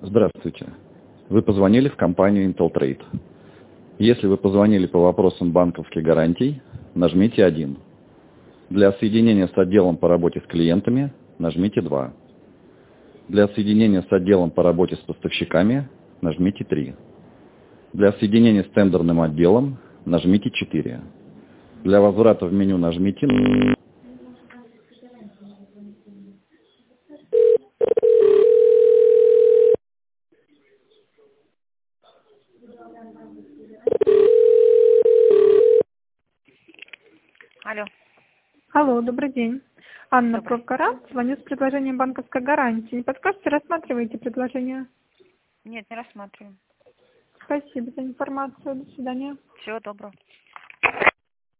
Здравствуйте. Вы позвонили в компанию Inteltrade. Если вы позвонили по вопросам банковских гарантий, нажмите 1. Для соединения с отделом по работе с клиентами нажмите 2. Для соединения с отделом по работе с поставщиками нажмите 3. Для соединения с тендерным отделом нажмите 4. Для возврата в меню нажмите 0. Алло. Алло, добрый день. Анна Добрый. Прокара. Звоню с предложением банковской гарантии. Не подскажете, рассматриваете предложение? Нет, не рассматриваем. Спасибо за информацию. До свидания. Всего доброго.